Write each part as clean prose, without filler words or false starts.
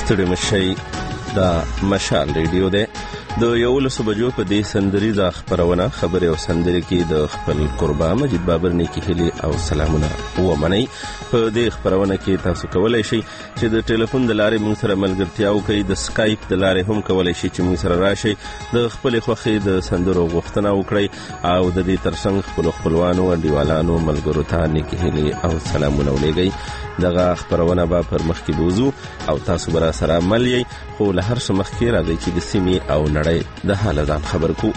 ستړي مشي دا مشال ریډیو ده د 11 بجو په دې سندریزه خبرونه خبري او سندري کې د خپل قربا مجید بابر نیکی هلي او سلامونه ومني په دې خبرونه کې تاسو کولای شئ چې د ټلیفون د لارې موږ سره ملګرتیا وکړئ د سکایپ د لارې هم کولای شئ چې موږ سره راشئ د خپل خوښي د سندرو غوښتنه وکړئ او د دې ترڅنګ خپلوانو او دیوالانو ملګرو ته نیکی هلي او سلامونه ولېږئ دغه خبرونه به پر مخ کې بوزو او تاسو برا سره ملي خو له هر څه مخکې راځي چې د سیمې او نړۍ د حالات خبر کو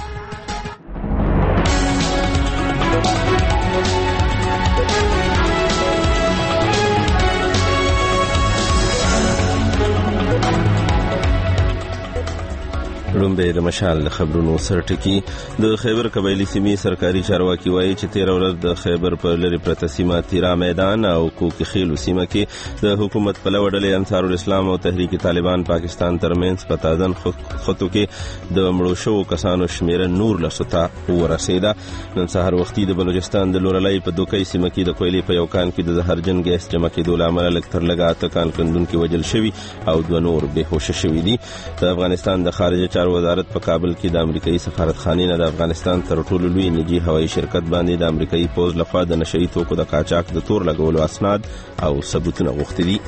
لومبه د مشال خبرونو سرټکی د خیبر قبایلی سیمې سرکاري چارواکي وایي چې 13 ورځ د خیبر په لری پرته سیمه تیرا میدان او کوکی خیلو سیمه کې د حکومت په لوړډلې انصار الاسلام او تحریک طالبان پاکستان ترمنځ په تازه خطو کې د مړو شو کسانو شمیر نور لسته ورسیده نن سهار وختي د بلوچستان د لورلای په دوکۍ سیمه کې د کویلې په یو کان کې د زهرجن ګیس جمع کېدو لامل لکتر لګاته کان کندونکو وجل شوی او د نور بهوش شوی دي د افغانستان د خارجه وزارت په کابل کې د امریکایي سفارتخانې نه د افغانستان تر ټولو لوی نجی هوایي شرکت باندې د امریکایي پوز لخوا د نشئی توکو د قاچاق د تور لګولو اسناد او ثبوتونه غوښتي دي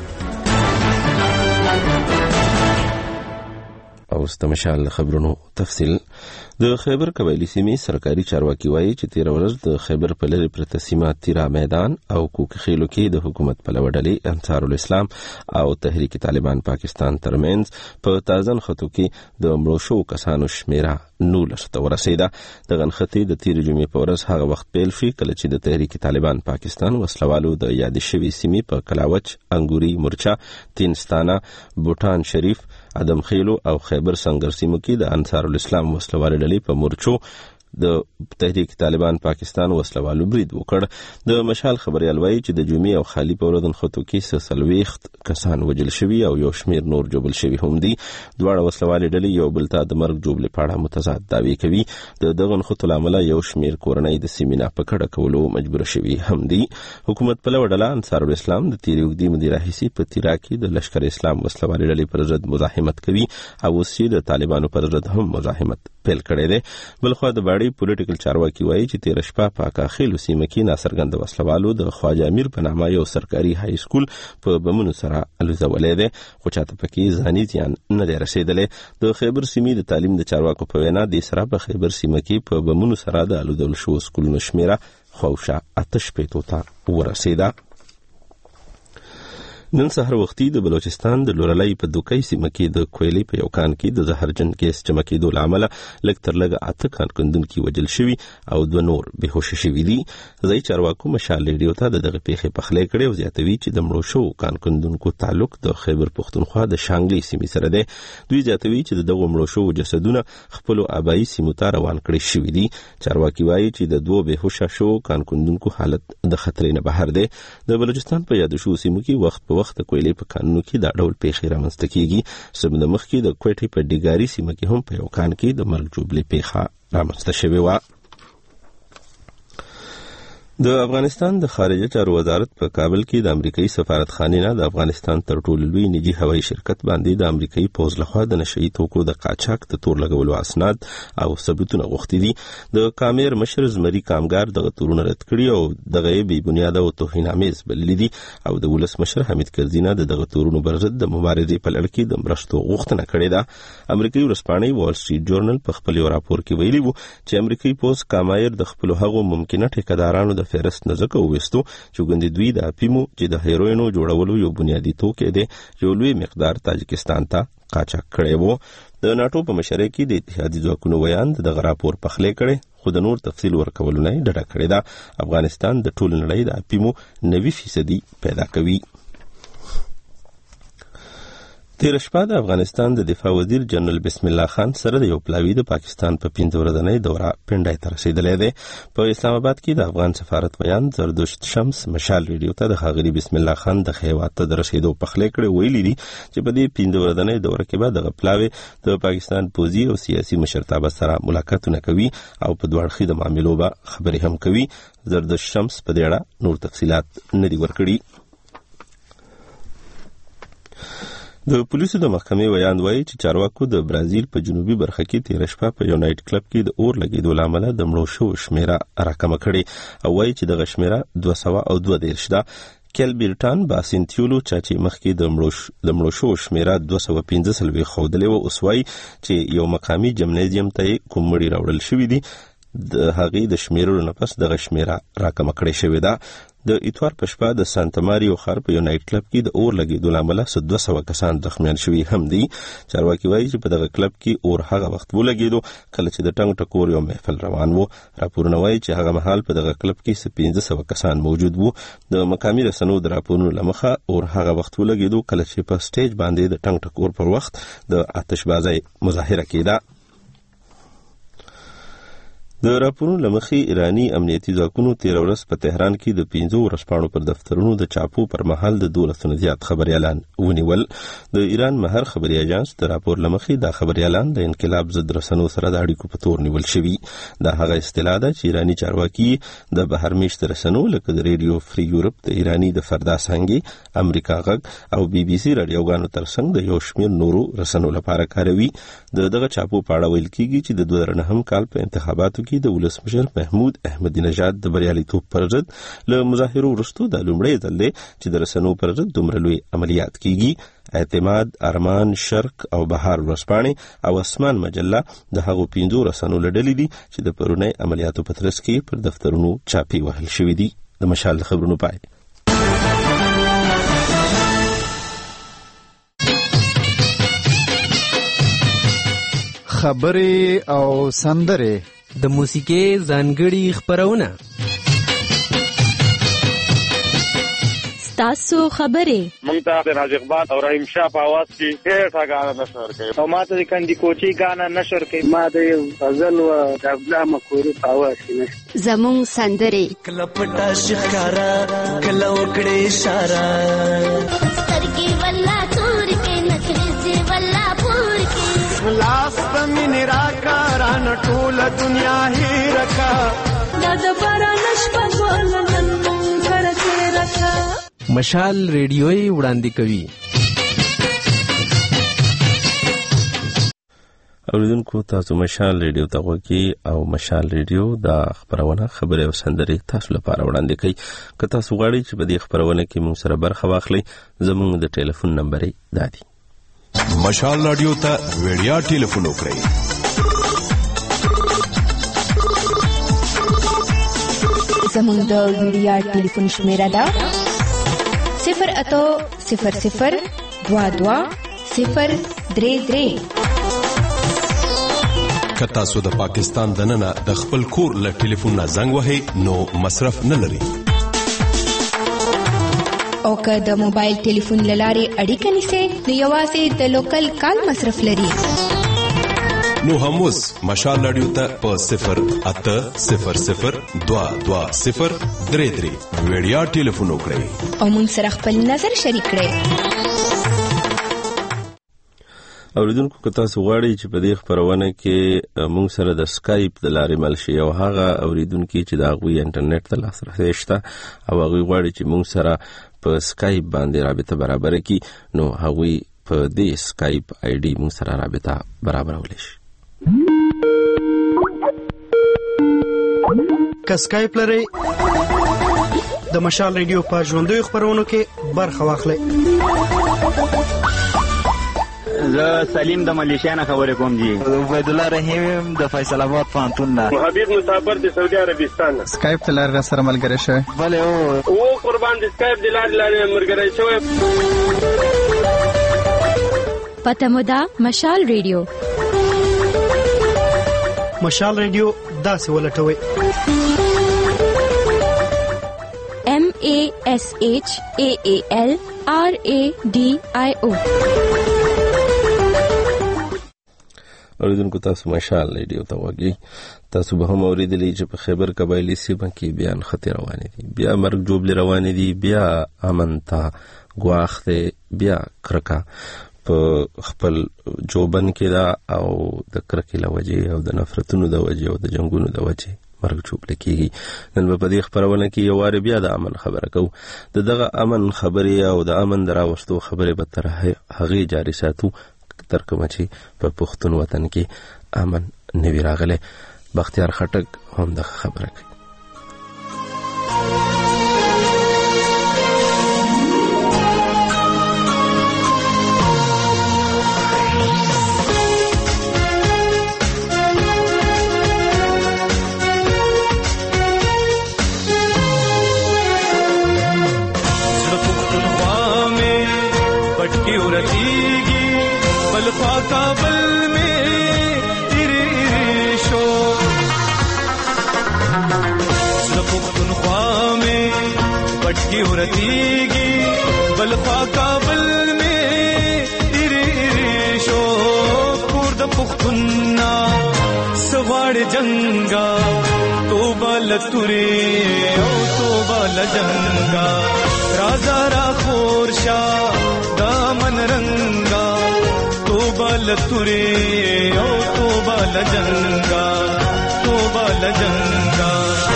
او استمشال خبرونو تفصیل د خیبر قبایلی سیمې سرکاري چارواکي وایي چې 13 ورځ د خیبر په لری پرته سیمه تیرا میدان او کوکی خیلو کې د حکومت په لوړډلې انصار الاسلام او تحریک طالبان پاکستان ترمنځ په تازه خطو کې د مړو شو کسانو شمیره نور لسته ورسیده د غنختی د تیر جمعې په ورځ هغه وخت پیل شي کله چې د تحریک طالبان پاکستان وسلوالو د یاد شوی سیمې په کلاوچ انګوري مورچا تینستانه بوټان شریف ادم خیلو او خیبر سنگر سیمو کې د انصار الاسلام وسلوالو ډلې په مورچو د تحریک طالبان پاکستان وسلوالو برید وکړ د مشال خبريال وایي چې د جمعې او خالی په ورځ خطو کې سلويخت کسان وجل شوی او یو شمیر نور جوبل شوی هم دي دواړه وسلوالي ډلې یو بل ته د مرګ جوبل پاړه متضاد دعوی کوي دغه خطو لامل یو شمیر کورنۍ د سیمینا په کډه کولو مجبور شوی هم دي حکومت په لوړډله انصار الاسلام د تیریو دی مدیر رئیسي په تیرا کې د لشکر اسلام وسلوالي ډلې پر ضد مزاحمت کوي او وسیله د طالبانو پر ضد هم مزاحمت پیل کړي دي بلخو د باړي پولیټیکل چارواکي وایي چې 13 شپه په کاخیلو سیمه کې ناصرګند وسلوالو د خواجه امیر په نامه یو سرکاري های سکول په بمونو سره الوزولې ده خو چاته پکې ځاني ځان نه رسیدلې د خیبر سیمې د تعلیم د چارواکو په وینا د سره په خیبر سیمه کې په بمونو سره د الوزول شو سکولونو شمیره خوښه آتش پېټو ته ورسیده نن سهار وختي د بلوچستان د لورلای په دوکۍ سیمه کې د کویلې په یو کان کې د زهرجن ګیس جمع کېدو لامل لکتر لګه اته کان کندونکو وجل شوی او د نور بهوش شوی دي ځای چارواکو مشال ریډیو ته دغه پیښه په خلې کړي او زیاتوي چې د مړو شو کان کندونکو تعلق د خیبر پښتونخوا د شانګلي سیمې سره ده دوی زیاتوي چې دغه مړو شو جسدونه خپل آبایی سیمو ته روان کړي شوی دي چارواکي وایي چې د دوه بهوش شو کان کندونکو حالت د خطر نه بهر ده د بلوچستان په یاد شو سیمو کې وخت په وخت کویلې په قانون کې دا ډول پیښې رامنځته کیږي سمند مخ کې د کوټې په ډیګاری سیمه کې هم په یو کان کې د مرګ جوړلې پیښه رامنځته شوې و د افغانستان د خارجه چارو وزارت په کابل کې د امریکایي سفارتخانې نه د افغانستان تر ټولو لوی نجی هوایي شرکت باندې د امریکایي پوز لخوا د نشئی توکو د قاچاق د تور لګولو اسناد او ثبوتونه غوښتي دي د کامیر مشر زمري کامګار دغه تورونه رد کړي او دغه بې بنیاده او توهینامیز بللي دي او د ولس مشر حمید کرزي نه دغه تورونو پر ضد د مبارزې په لړ کې د مرستو غوښتنه کړې ده امریکایي ورسپانې وال سټریټ جورنال په خپل راپور کې ویلي وو چې امریکایي پوز کامیر د خپل هغو ممکنه ټیکدارانو د فهرست نزدک وستو چې ګوندې دوی د اپیمو چې د هیروینو جوړولو یو بنیادی توکي دی یو لوی مقدار تاجکستان ته قاچاق کړی وو د ناتو په مشرۍ کې د اتحادیې ځواکونو ویان د راپور پخلې کړي خو د نور تفصیل ورکول نه ډډه کړې ده افغانستان د ټول نړۍ د اپیمو 90% پیدا کوي تیر شپه د افغانستان د دفاع وزیر جنرال بسم الله خان سره د یو پلاوی د پاکستان په 15 ورځنۍ دوره پندای ته رسیدلې ده په اسلام آباد کې د افغان سفارت بیان زردشت شمس مشال ریډیو ته د خاغلی بسم الله خان د خیوات ته رسیدو په خلې کړي ویلي دي چې په دې 15 ورځنۍ دوره کې به د پلاوی د پاکستان پوزي او سیاسي مشرتابه سره ملاقاتونه کوي او په دوه اړخي د معاملو به خبرې هم کوي زردشت شمس په دې اړه نور تفصيلات نه دي ورکړي د پولیسو د محکمې ویاند وایي چې چارواکو د برازیل په جنوبي برخه کې تیر شپه په یونایټ کلب کې د اور لګیدو لامل د مړو شوو شمیره راکمه کړې او وایي چې دغه شمیره 222 ده. کیلبرټان باسینتیولو چې مخکې د مړو شوو شمیره 215 خودلې و، اوس وایي چې یو مقامي جمنازیم ته کوم مړي راوړل شوي دي د هغې د شمیرلو نه پس دغه شمیره راکمه کړې شوې ده. د اتوار په شپه د سانتا ماریو ښار په یونایټ کلب کې د اور لګیدو له امله 200 کسان زخمیان شوي هم دي. چارواکي وایي چې په دغه کلب کې اور هغه وخت ولګیدو کله چې د ټنګ ټکور یو محفل روان و. راپورونه وایي چې هغه مهال په دغه کلب کې 1500 کسان موجود وو. د مقامي رسنیو د راپورونو له مخه اور هغه وخت ولګیدو کله چې په سټیج باندې د ټنګ ټکور پر وخت د آتشبازۍ مظاهره کېده. د راپورونو له مخې ایرانی امنیتي ځواکونو تیر ورځ په تهران کې د 15 ورځپاڼو پر دفترونو د چاپو پر مهال د 12 زیات خبريالان ونیول. د ایران مهر خبري اژانس د راپور له مخې د خبريالان د انقلاب ضد رسنیو سره د اړیکو په تور نیول شوي. دا هغه اصطلاح ده چې ایرانی چارواکي د بهرمېشت رسنیو لکه د ریډیو فری یورپ، د ایرانی د فردا سانګي، امریکا غږ او بي بي سي رادیوګانو ترڅنګ د یو شمېر نورو رسنیو لپاره کاروي. دغه چاپو په اړه ویل کیږي چې د 2009 کال په انتخاباتو کې د ولسمشر محمود احمدی نژاد د بریالیتوب پر ضد له مظاهرو وروسته د لومړي ځل دی چې د رسنیو پر ضد دومره لوی عملیات کیږي. اعتماد، ارمان، شرق او بهار ورځپاڼې او اسمان مجله د هغو 15 رسنیو له ډلې دي چې د پرونی عملیاتو په ترڅ کې پر دفترونو چاپی وهل شوي دي. د مشال خبرونو پای. خبرې او سندرې د موسیقي ځانګړي خبرونه تاسو خبرې مونږ ته د راز اقبال او رحیم شاه په आवाज کې ډېر غاڼه نشر کوي او ماته د کندي کوچي غاڼه نشر کوي. ما د غزل او د ابلا مکورو په आवाज کې زموږ سندرې کله پټا شکارا کله وکړې اشاره سترګې ولا تور کې نخرې ولا پور کې لاس پمن راکاران ټول دنیا هی رکا د باران شپه ولنن مونږ کرته رکا. مشال ریډیوي وړاندې کوي. اوریدونکو تاسو مشال ریډیو ته غوږی او مشال ریډیو دا خبرونه خبرې او سندرې تاسو لپاره وړاندې کوي. که تاسو غواړئ چې په دې خبرونه کې موږ سره برخه واخلئ زموږ د ټلیفون نمبر دا دی. مشال رادیو ته ویډیا ټلیفون وکړئ 0800 ویډیا ټلیفون شمیره ده 08000220033. که تاسو د پاکستان دننه د خپل کور له ټلیفون نه زنګ وهئ نو مصرف نه لري. او که د موبایل ټلیفون لارې اړیکه نیسئ نو یوازې د لوکل کال مصرف لري. نو هم اوس مشال رادیو ته په 08000220033 ویډیا ټلیفون وکړئ او موږ سره خپل نظر شریک کړئ. اوریدونکو که تاسو غواړئ چې په دې خبرونه کې موږ سره د سکایپ د لارې مل شي او هغه اوریدونکو چې د هغوی انټرنیټ ته لاسرسی شته او هغوی غواړي چې موږ سره په سکایپ باندې رابطه برابر کړي نو هغوی په دې سکایپ آی ډي موږ سره رابطه برابرولای شي. که سکایپ لرئ د مشال ریډیو په ژوندۍ خبرونو کې برخه واخلئ. زه سلیم د ملیشیا نه خبرې کوم جی. عبید الله رحیم د فیصل آباد پوهنتون نه. حبیب مسافر د سعودي عربستان نه. سکایپ ته لاره سره ملګری شوی. بله او قربان د سکایپ د لارې ملګری شوی. پته مو ده مشال ریډیو. مشال ریډیو داسې ولټوئ MASHAALRADIO. اوریدونکو تاسو مشال ریډیو ته وګورئ. تاسو به هم اوریدلی چې په خیبر قبایلی سیمه کې بیان خطر روان دي، بیا مرګ جوړ روان دي، بیا امنتا غواخته، بیا کرکا په خپل جوبن کې دا او د کرکې له وجې او د نفرتونو د وجې او د جنگونو د وجې مرګ چوپړه کیږي. نن په دې خبرونه کې یو واره بیا د امن خبره کوو. دغه امن خبرې او د امن دراوستو خبرې به تر هغه جاری ساتو تر کومه چې په پښتون وطن کې امن نوی راغله. بختیار خټک هم د خبره کوي. काबल में इरे शो पुख्तनख्वा में पटकी उरतीगी बलफा काबल में इरे शो कुर्द पुख्तन्ना सवाड़ जंगा तो बाल तुरे ओ तो बाल जंगा राजा रा खोरशा दामन रंगा बाल तुरे ओ तो बाल जंगा तो बाल जंगा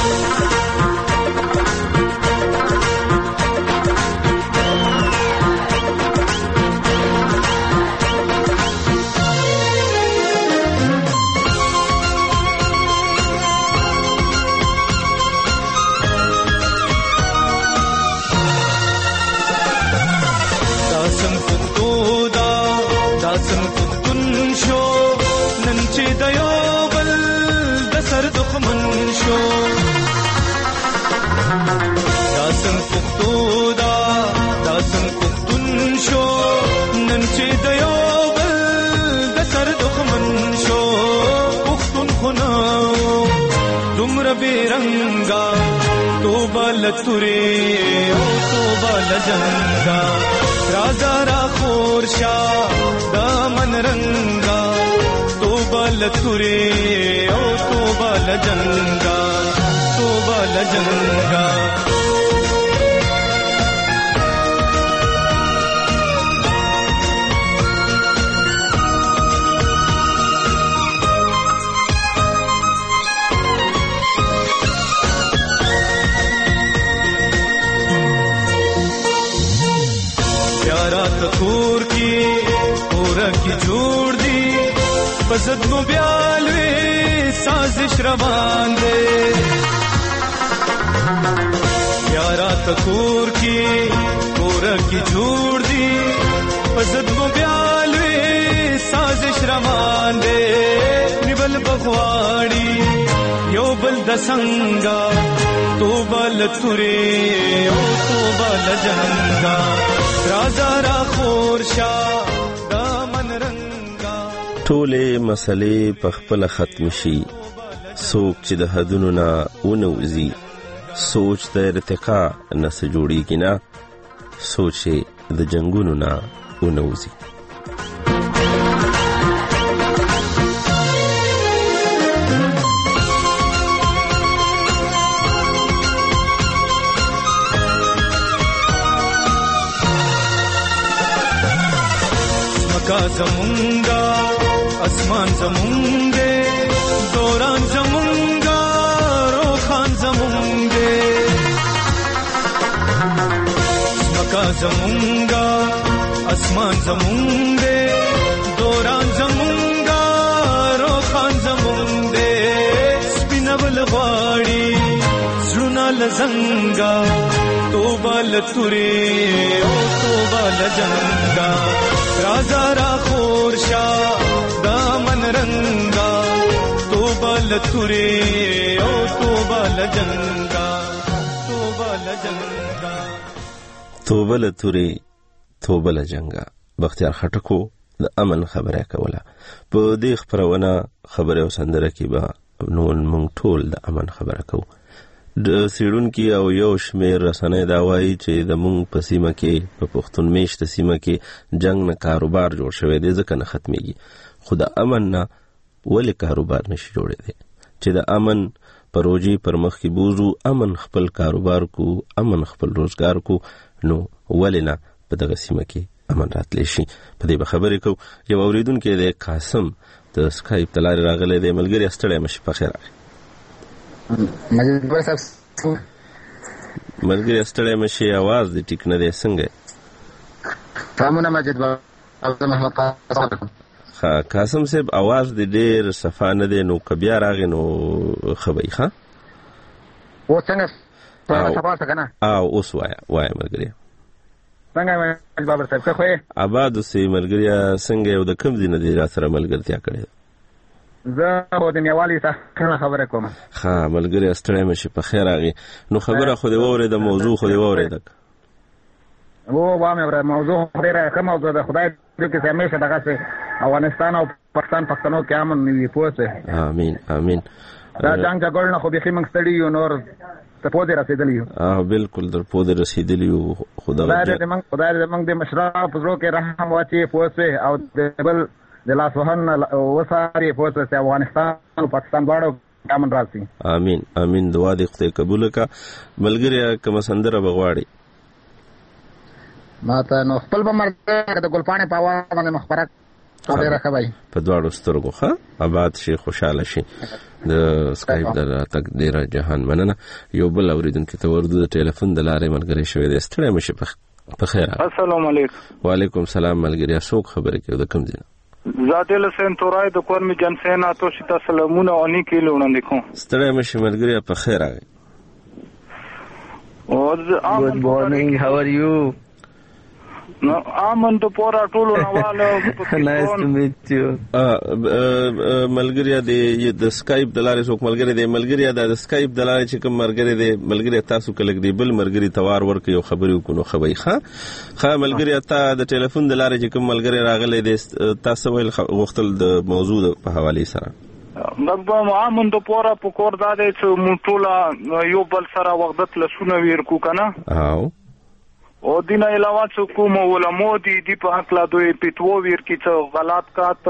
दासन पुख्तोदा दासन शो नंचे दयो बल दसर दुखमन शो दासन पुख्तोदा दासन पुख्तुन शो नंचे दयो बल दसर दुखमन शो पुख्तुन खुनाओ दुमर बेरंगा तो बाल तुरे ओ तो बाल जंगा राजा रा खोरशा दामन रंगा तो बाल तुरे ओ तो बाल जंगा तो बाल जंगा प्यारा तकूर की पूरा की जोड़ दी बजद नो ब्यालवे साजिश रवान दे प्यारा तकूर की पूरा की जोड़ दी बजद नो ब्यालवे साजिश रवान दे निबल बगवाड़ी यो बल दसंगा तो बाल तुरे ओ तो बाल जंगा राजा रा खोरशा दामन रंगा ټولې مسلې په خپل ختم شي سوچ چې د حدونو نه ونوزي سوچ د ارتقا نه جوړیږي نه سوچ د جنگونو نه ونوزي زمونگا اسمان زمونگے دوران زمونگا روخان زمونگے مکا زمونگا اسمان زمونگے دوران زمونگا روخان زمونگے سپینبل غواړي زړونه لزنګا توبه لتوري او توبه لجنګا राजा रा खोरशा दामन रंगा तो बाल तुरे ओ तो बाल जंगा तो बाल जंगा تو بل توري تو بل جنگا. بختیار خټکو د امن خبره کوله. په دې خبرونه خبره وسندره کې به نو مونږ ټول د امن خبره کوو. د سیړونکو او یو شمیر رسنۍ دا وایي چې د مونږ په سیمه کې په پښتون میشته سیمه کې جنگ نه کاروبار جوړ شوی دی ځکه نه ختميږي. خو د امن نه ولې کاروبار نشي جوړېدی چې د امن پروژې پر مخ کې بوزو امن خپل کاروبار کو امن خپل روزګار کو نو ولې نه په دغه سیمه کې امن راتلی شي. په دې خبرې کو یو اوریدونکو د قاسم د سکایپ تلار راغلی دی. ملګری ستړی مشه په خیر راغلی. مجید بر صاحب ملګری ستړی مشي आवाज دې ټیک نه دی څنګه سلامونه مجید بر محمد قاسم صاحب आवाज دې ډېر صفا نه دی نو کبیا راغی نو خبري ښه او څنګه صفا څنګه نه او اوس وای ملګری څنګه مجید بابر صاحب څه خوې آباد سي ملګری څنګه یو د کم دي نه دی را سره ملګرتیا کړې زه د میوالي څخه خبره کوم ها ملګری ستړی مشي په خیر راغی نو خبره خو دې ووره د موضوع خو دې ووره دک واه مې موضوع ډیره ښه موضوع ده خدای دې کې همیشه دغه څه افغانستان او پاکستان پښتنو کې امن وي پوهه امين امين دا جنگ جګړه خو به موږ ستړي یو نور ته پوهه رسیدلی یو بالکل در پوهه رسیدلی یو خدای دې موږ د مشرانو په زړه کې رحم واچي پوهه او بل د لاس وهن وساري پوهه چې افغانستان او پاکستان دواړو امن راسي امين امين دعا دې خدای قبول کا ملګری کوم سندره بغواړي ما ته نو خپل به مرګ د ګلپانې په اواز باندې مخبره ډیره ښه وایي په دواړو سترګو ښه آباد شي خوشحاله شي د سکایپ د راتګ ډیره جهان مننه یو بل اوریدونکي ته ورده د ټلیفون د لارې ملګری شوی دی ستړی مشي په خیر السلام علیکم وعلیکم السلام ملګری څوک خبرې کوي د کوم ځای زادل حسین تورای د کورمی جنسینا تو شتا سلامونه اونې کې لوړاندې کوم ستړی مشي ملګری په خیر راغی Good morning, how are you? No, امن ته پورا ټولو نواله Nice to meet you. ملګری د سکایپ د لارې څوک ملګری دی ملګری د سکایپ د لارې چې کوم ملګری دی ملګری تاسو کله دی بل ملګری توار ورکړي یو خبرې وکړو خبري ښه ملګری ته د ټلیفون د لارې چې کوم ملګری راغلی دی تاسو ویل غوښتل د موضوع په حواله سره مګبم امن ته پورا په کور دادې چې مونږ ټول یو بل سره وخت لسونه ویر کو کنه او دینه علاوه څو کوم علماء دي په حق لا دوی پیټو ویر کی څو غلط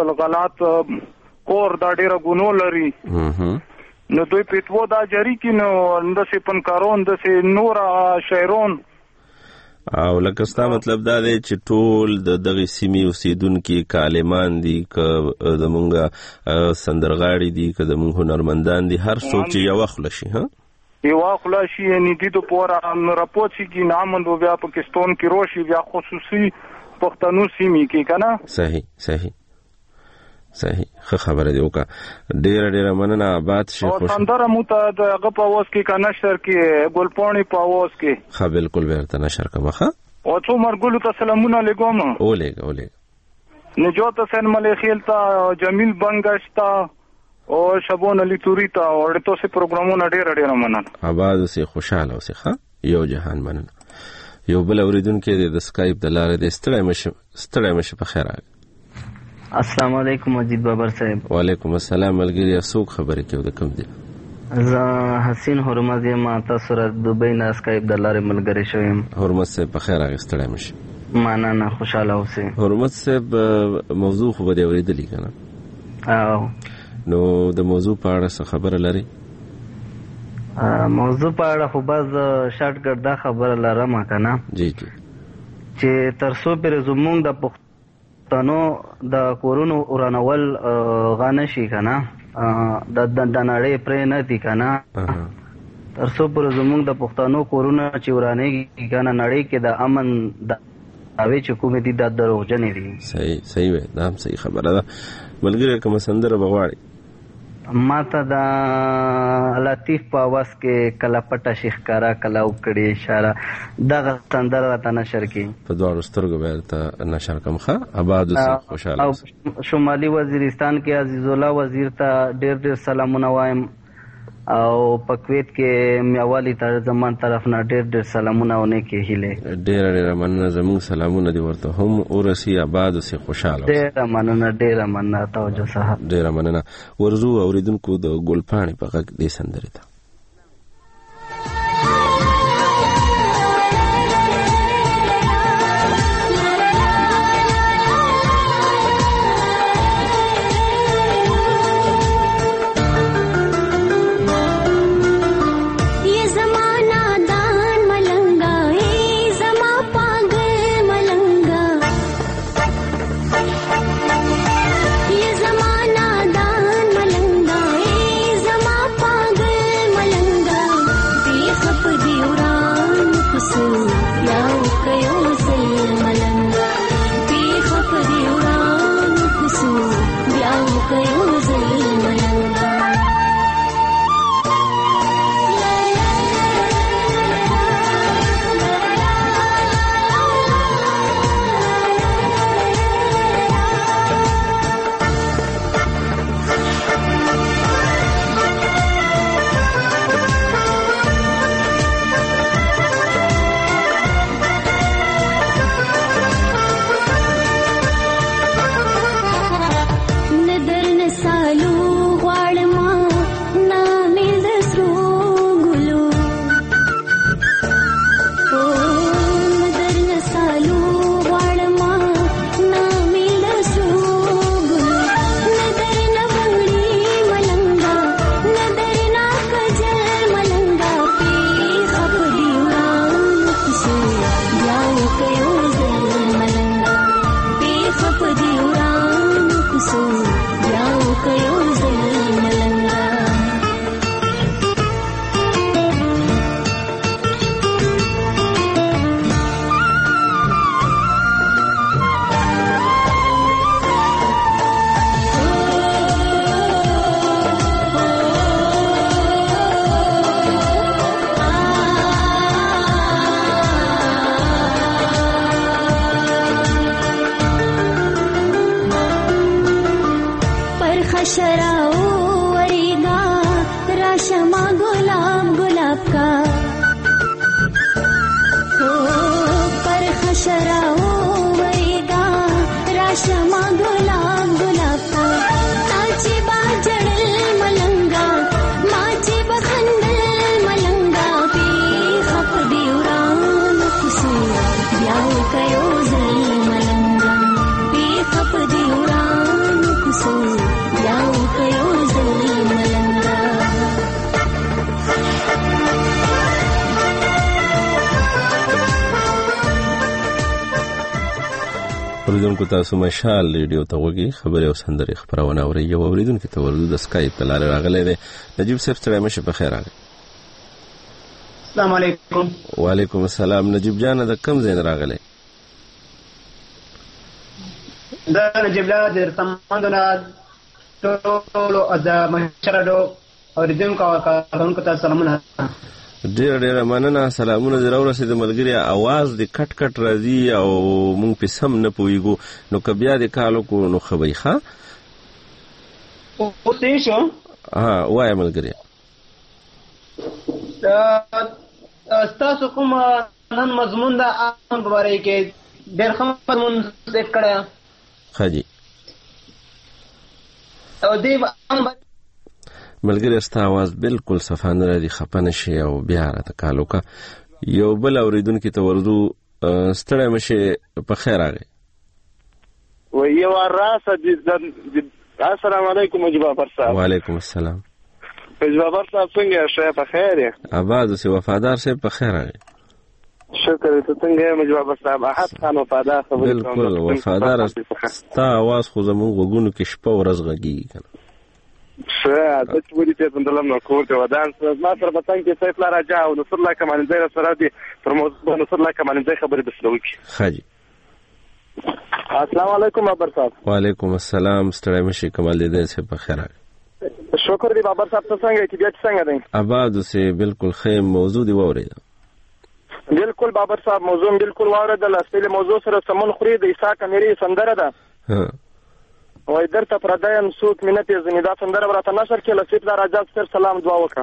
کور دا ډیره ګونو لري نو دوی پیټو دا جری کینو اندسه پن کارون دسه نور شهرون او لکه ستا مطلب دا دی چې ټول د دغه سیمې اوسیدونکي کالمان دي که زمونږ سندرغاړي دي که زمونږ هنرمندان دي هر څوک چې یو خپل شي یو خلاصي یعنی د تو پورا راپوڅي کې نامند بیا پاکستان کې روشي بیا خصوصي پښتنو سیمې کې کنه صحیح خبره دی وکړه ډیره مننه آباد شي او سندره مو ته دغه په واس کې کنه نشر کې ګلپونی په واس کې ها بالکل ورته نشر کومه او څو مرګلو ته سلامونه علیکم اولېګ نجات حسین ملخیل تا جمیل بنگشتا او شبون علی توری تا اورته سه پروګرامونه ډیره مننه آباد سي خوشاله اوسه یو جهان مننه یو بل اوریدونکو د سکایپ د لارې د ستړی مشه په خیر السلام علیکم مجید بابر صاحب وعلیکم السلام ملګری څوک خبرې کوي د کوم دی زه حسین حرمت یم تاسو را دوبۍ نه سکایپ د لارې ملګری شوم حرمت صاحب په خیر ستړی مشه مننه خوشاله اوسئ حرمت صاحب موضوع خو به اوریدلی کنه نو د موضوع په اړه څه خبره لري موضوع په اړه خو بس شارټ کټ دا خبره لرم کنه جی چې تر څو پر زمونږ د پښتنو د کورونو ورانول غانه شي کنه د نړۍ پرې نه دي کنه تر څو پر زمونږ د پښتنو کورونه چې ورانېږي کنه نړۍ کې د امن د اوی چې کومې دي د دروغجنې دي صحیح وي دا هم صحیح خبره ده ملګری کوم سندره بغواړي ما ته د لطیف په आवाज کې کلا پټه شیخ کارا کلا وکړي اشاره دغه سندره راته نشر کی په دواړو سترګو ورته نشر کوم آباد سي خوشاله او شمالي وزیرستان کې عزیز الله وزیر ته ډېر سلامونه وایم او په کویت کې میاوالی تر زمان طرف نه ډېر سلامونه ونه کې هله ډېر مننه زموږ سلامونه دی ورته هم اورسي آباد سي خوشاله ډېر مننه توجه صاحب ډېر مننه ورزو اوریدونکو د ګلپاڼې په غږ دې سندرې ته شراو ویدا راشما ګلاب ګلاب تا چې باجړل ملنګا ما چې بخندل ملنګا په خپ دی وران کوسو یاو کيو زل ملنګا په خپ دی وران کوسو یاو کيو زل ملنګا اوریدونکو تاسو مشال ریډیو ته وګورئ خبري او سندري خبرونه اوري یو اوریدونکو ته ورته د سکایپ ته لاره راغلي دي نجیب صاحب ستړي مشه په خیر راغلی السلام علیکم وعلیکم السلام نجیب جان د کم زین راغلی دا نجیب لا د سمندنا ټولو د مشرادو اوریدونکو ته سلامونه ډیر مننه سلامونه زه راورسېد ملګری اواز د کټ کټ راځي او مونږ په سم نه پوهیږو نو که بیا د کالو کو نو خبري ښه اوسې شو وایه ملګری ستاسو کوم نن مضمون د امن په باره کې ډېر ښه مضمون ذکر کړی ښه جي او دې ملګری ستا آواز بالکل صفا نه راځي خفه نه شي او بیا راته کال وکړه یو بل اورېدونکي ته ورځو ستړی مشې په خیر راغی یو راسه السلام علیکم مجبابر صاحب وعلیکم السلام مجبابر صاحب څنګه یې په خیر یې آباد اوسې وفادار صاحب په خیر راغی شکر ته څنګه یې مجبابر صاحب احد خان وفادار خبرې بالکل وفادار ستا آواز خو زموږ غوږونو کې شپه ورځ غږېږي که نه ښه د چې ولې ته پندلم نو کور ته ودان ما سره په څنګ کې سیف الله راجا او نصر الله کمالنځي سره دي پر موضوع نصر الله کمالنځي خبرې د سره وکړي ښه جي السلام علیکم بابر صاحب وعلیکم السلام ستړی مشي کمال دې صاحب په خیر راغی شکر دی بابر صاحب ته څنګه چې بیا څنګه دی آباد اوسې بالکل ښه موضوع دی واورېده بالکل بابر صاحب موضوع بالکل واورېدل اصلي موضوع سره سمون خوري د عیسی کمیري سندره ده وای درته پردایم څوک مې نه پېژني دا سندره به راته نشر کړي لسیب دا راجا سر سلام دعا وکړه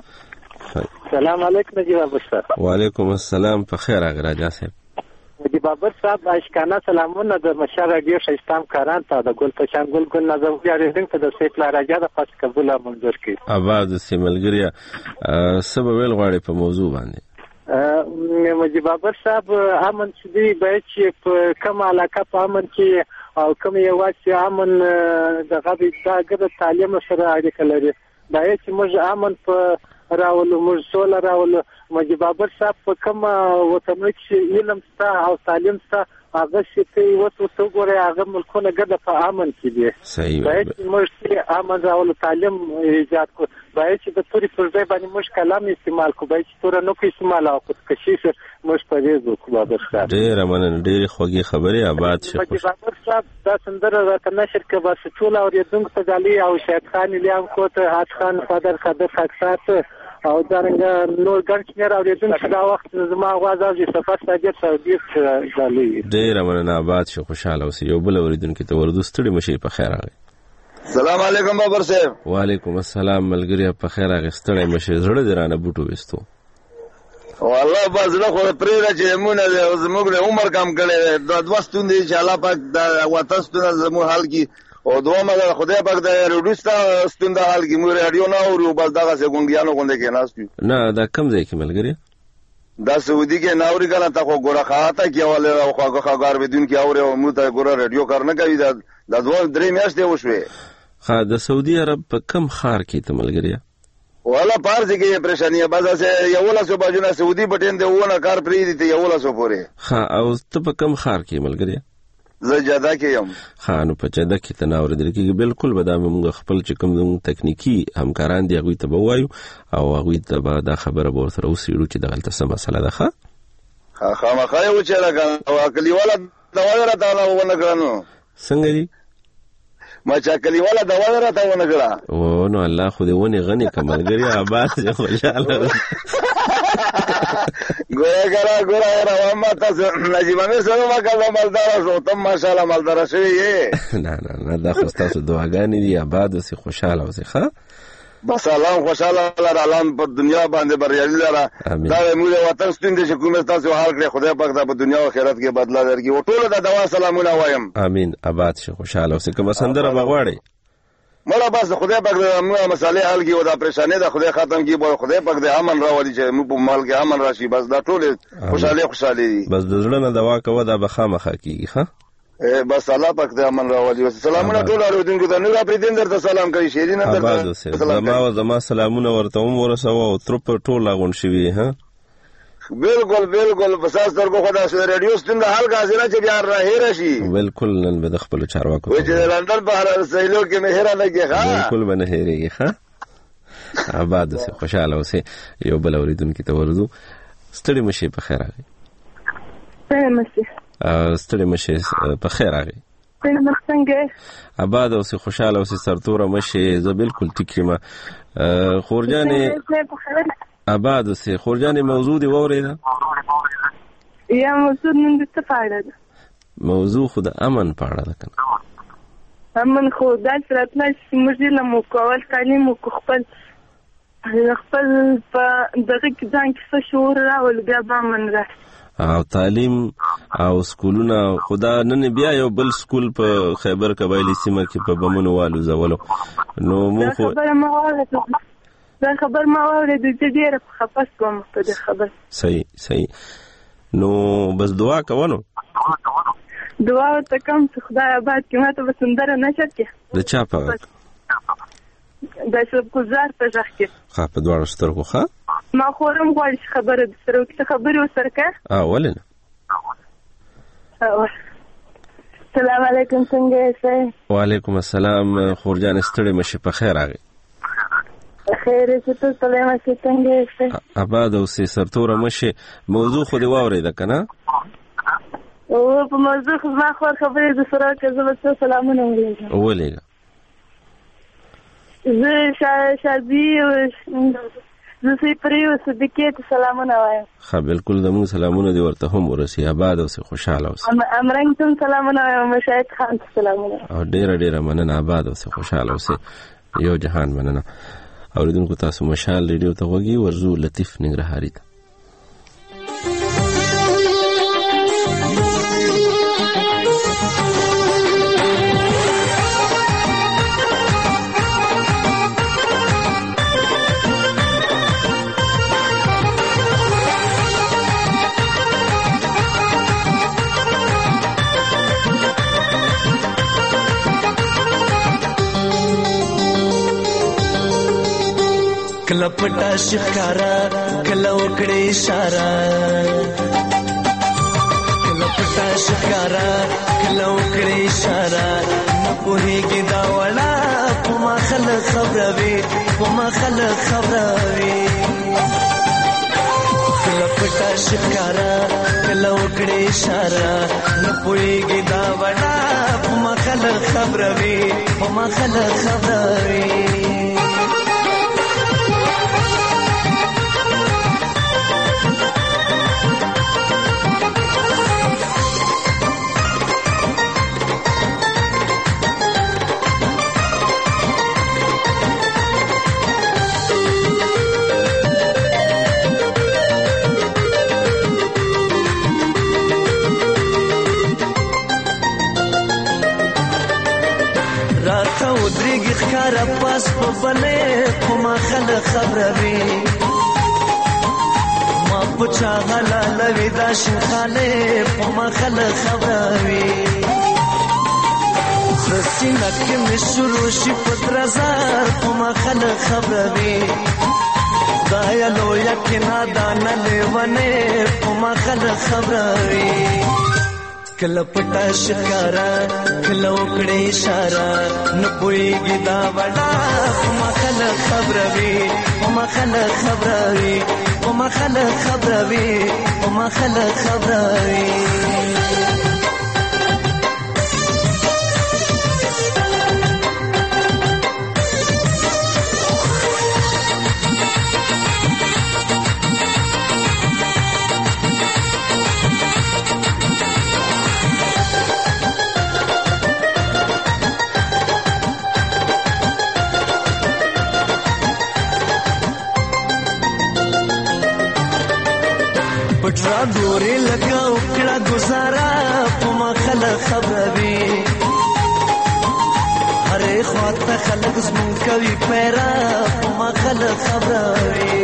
سلام علیکم نجیب بابر صاحب وعلیکم السلام په خیر راغی راجا صاحب نجیب بابر صاحب اشکانه سلامونه د مشر راډیو شایستام کاران ته د ګل پشان ګل نظم یارین ته د سیف لا راجا د پاس قبول منظور کړي آباد سیملګریا سبب ویل غواړي په موضوع باندې نجیب بابر صاحب امن چې به چې په کوم علاقه په امن کې او کوم یو چې امن د غوې د تعلیم سره اړیکه لري دا چې موږ امن په راولو موږ سوله راولو نجیب بابر صاحب په کوم وطن کې علم ستا او تعلیم ستا هغه چې ته وګورې هغه ملکونه ګډه په امن کې دي صحیح باید موږ امن راولو تعلیم ایجاد کړو باید چې د توري پر ځای باندې موږ کلام استعمال کړو باید چې تور نه کوي استعمال او کشیش موږ پرېږدو بابر صاحب ډېره مننه ډېرې خوږې خبرې آباد شه بابر صاحب دا سندره راته نشر کړه بس ټول اورېدونکو ته ډالۍ او شهید خان الیام کوته حاج خان صدر خدر خاکسات او دارنګه نور ګڼ شمېر اورېدونکو دا وخت زما آواز اوري سفر صادق صدیق ډالۍ ډېره مننه آباد شه خوشحاله اوسې یو بل اورېدونکي ته ورځو ستړي مشې په خیر راغی سلام علیکم بابر صاحب وعلیکم السلام ملګری په خیر راغی ستړی مشې زړه دې رانه بوټو وستو والله بس له خو پرې راځي مونږ زموږ عمر کم کړي د دوستون دي چې الله پاک د واتستونه زموږ حال کې او دوه مګر خدای پاک د روډستا ستند حال کې موږ رادیو نه اورو بس دغه سګونډیانو غونډه کې ناستو نه دا کم ځای کې ملګری دا سعودي کې ناوري کنه تا خو ګوره خاطه کې والے خو خاګار بدون کې اوري او موږ ته ګوره رادیو کار نه کوي دا دوه درې میاشتې وشوي ها د سعودي عرب په کم خار کې ته ملګری والا پارس کې پریشانی ہے بس یو لاسو باجونه سعودي بټین دی ونه کار پری دي یو لاسو پورې ها او ته په کم خار کې ملګری زه جاده کې یم خانو په جاده کې تناور درې کې بالکل به دا موږ خپل چې کوم تکنیکی همکاران دی هغه ته وایو او هغه ته به دا خبره به سره وسیړو چې دغه څه مسله ده ښه خامخا یو چې راغله او کلیواله دوا راته ونه کړنو څنګه دی ما چا کلیواله دوا راته ونه کړه او نو الله خو دې ونه غني کملګری آباد دې خوشاله ګورا ما تاسو نجیب امیر سره ما کله مالدار شو تم ماشاءالله مالدار شوی نه دا خو تاسو دعاګانې دي آباد اوسې خوشاله اوسې ښه بس الله خوشاله لره، الله په دنیا باندې بریالي لره. دا موږ وطن ستون دي چې کومه تاسو حال کړی، خدای پاک دا په دنیا او آخرت کې بدلا درکړي. او ټول د دوا سلامونه وایم. امين. آباد شه، خوشاله اوسه. کوم سندره بغواړي مړه بس خدای پاک د موږ مسالې حل کی او دا پریشانې د خدای ختم کی، بو خدای پاک د امن راولي چې موږ په مال کې امن راشي. بس دا ټول خوشاله دي. بس د زړه نه دوا کوه، دا به خامخا کیږي. ها بس الله پاک د امن راولي. سلامونه ټول اوریدونکو ته. نو پرې دین درته سلام کوي، شیرین درته سلام. زما سلامونه ورته ورسوه او تر په ټول غون شوی. ها بالکل بس تاسو کو خدا سره ریډیو ستند حل غازینا چې بیا راهیر شي. بالکل نن به د خپل چارواکو و چې لندن بهر سهیلو کې مهره لګي. ها بالکل به نه هېریږي. ها آباد سه، خوشاله اوسه. یو بل اوریدونکو ته ورزو. ستړي مشه په خیر راغی. ستړي مشه په خیر راغی. څنګه آباد اوسه، خوشاله اوسه. سرتوره مشه زه بالکل ټیکرما. خورجانې آباد اوسه. خورجانې موضوع دی ووریده؟ یا موضوع نن د څه په اړه ده؟ موضوع خو د امن په اړه ده کنه؟ امن خو داسې راتلی چې موږ علم وکړو، اول تعلیم وکړو، خپل په دغه کې ځان کې څه شعور راولو، بیا به امن راشي. او تعلیم او سکولونه. خدا نن بیا یو بل سکول په خیبر قبایلی سیمه کې په بمونو والو زولو. نو مو خو دا خبر ما واورېده چې ډېره خفه شوم په دې خبر. صحیح. نو بس دعا کوو. نو دعا ورته کوم چې خدای آباد کړي. ما ته به سندره نشر کړي. د چا په غږ؟ د شبګزار په غږ کې. ښه، په دواړو سترګو. ښه، ما خورم غواړي چې خبره درسره وکړي. خبرې ورسره کوه. ولې نه. سلام علیکم، څنګه یې؟ وعلیکم السلام. خورجان ستړي مشه په خیر راغی. خیر چې ته سلام علیکم، څنګه یې؟ آباد اوسې. سرتوره مشه موضوع خو دی واورېده کنه؟ او په موضوع خو ما خو خبرې درسره کوي. زه به سلامونه ولېږم. ولېږه. زه شادي زه سي پریو صدیقې ته سلامونه وایم. ښه، بالکل زموږ سلامونه دې ورته هم ورسي. آباد اوسې، خوشاله اوسې. امرنګ ته سلامونه وایم، مشاهد خان ته سلامونه. او ډېره مننه. آباد اوسې، خوشاله اوسې. یو جهان مننه. اوریدونکو تاسو مشال ریډیو ته غوږی ورزو. لطیف ننګرهاري ته. کله پټا شکارا کله وکړې اشاره، کله پټا شکارا کله وکړې اشاره. نه پوهېږي دا وړه په ما خلک خبروي، په ما خلک خبروي. کله پټا شکارا کله وکړې اشاره، نه پوهېږي دا وړه په ما خلک خبروي، په ما خلک خبروي. خکارا پاس په بلې په ما خلک خبروي، ما په چا غلاله دا شنخانې په ما خلک خبروي. سینه کې مې شروع شي په درزار په ما خلک خبروي. دا یا لویه کې نادانه لیونې په ما خلک خبروي. کله پټا شکارا کله وکړې اشاره، نه پوهېږي دا وړه په ما خلک خبروي، په ما خلک خبروي، په ما خلک خبروي، په ما خلک خبروي. پټرا ګورې لکه وکړه گزارا په ما خلک خبروي هرې خواته خلک زمون کوي پیرا په ما خلک خبروي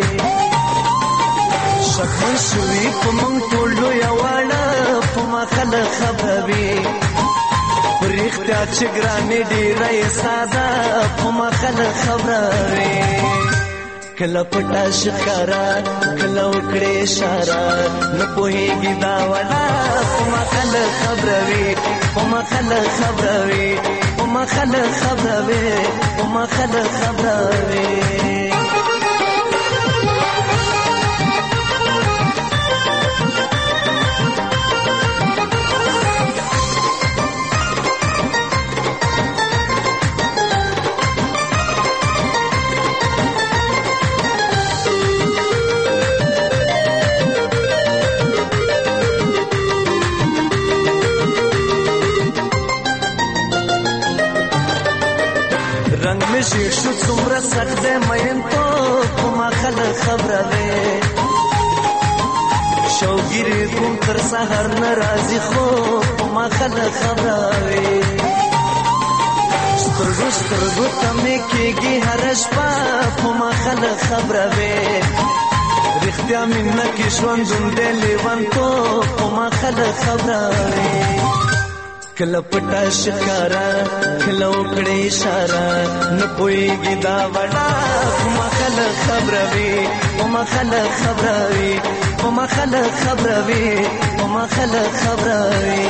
شکمن شوي په مونږ ټول لویه واړه په ما خلک خبروي په رښتیا چې ګرانې ډېره یې ساده په ما خلک خبروي کله پټه ښکارا کله وکړې اشاره نه پوهېږي دا ولا په ما خلک خبروي په ما خلک خبروي په ما خلک خبروي په ما خلک خبروي رنگ میں شیر شو څومره سخت دی مین تو په ما خلک خبروي شوګیرې کوم تر سهار نه راځي خو په ما خلک خبروي سترګو سترګو ته مې کېږي هره شپه په ما خلک خبروي رښتیا مینه کې ژوندون دی لیونتوب په ما خلک خبروي کله پټه ښکارا کله وکړې اشاره نه پوهېږي دا وړه په ما خلک خبروي په ما خلک خبروي په ما خلک خبروي په ما خلک خبروي